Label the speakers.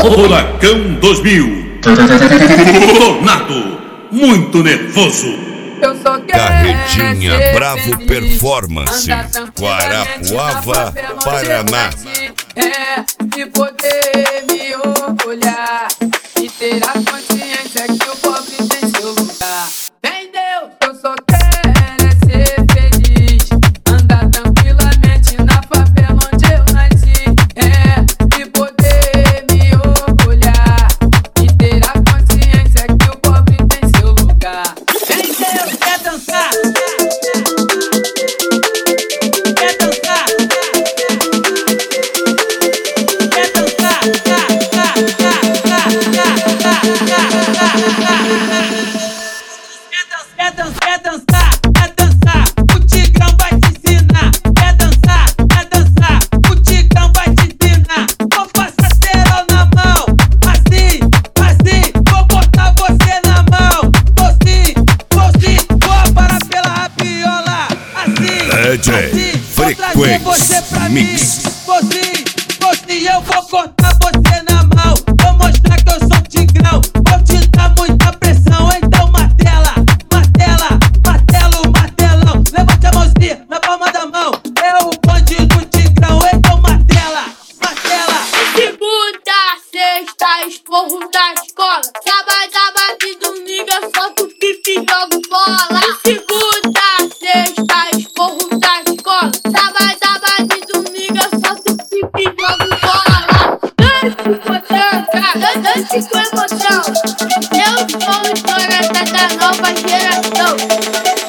Speaker 1: Furacão 2000. Tornado, muito nervoso.
Speaker 2: Eu só quero
Speaker 3: Carretinha
Speaker 2: ser
Speaker 3: Bravo
Speaker 2: feliz,
Speaker 3: Performance,
Speaker 2: andar tranquilamente
Speaker 3: Guarapuava,
Speaker 2: na favela onde
Speaker 3: Paraná.
Speaker 2: eu nasci. E poder me orgulhar e ter a consciência que o pobre tem seu lugar. Vem Deus, eu só quero é ser feliz, andar tranquilamente na favela onde eu nasci. E poder me orgulhar e ter a consciência que o pobre tem seu lugar. Vem Deus, quer dançar? Quer dançar? Quer dançar? Quer dançar, o Tigrão vai te ensinar. Quer dançar, o Tigrão vai te ensinar. Vou passar cerol na mão, assim, vou botar você na mão. Vou sim, vou parar pela rabiola. Assim,
Speaker 3: DJ
Speaker 2: vou trazer você pra mim.
Speaker 3: Mix.
Speaker 2: Vou sim, eu vou cortar você na mão. Vou mostrar que eu sou Tigrão, vou te dar muita pressão. Então martela, martelão. Levante a mãozinha na palma da mão. É o bonde do Tigrão, então martela.
Speaker 4: Segunda, sexta, esporro da escola. Sábado e domingo eu solto pipi e jogo bola. Segunda, sexta, esporro da escola. Sábado e domingo eu solto pipi e jogo bola. Dance com emoção. Eu sou o história da nova geração.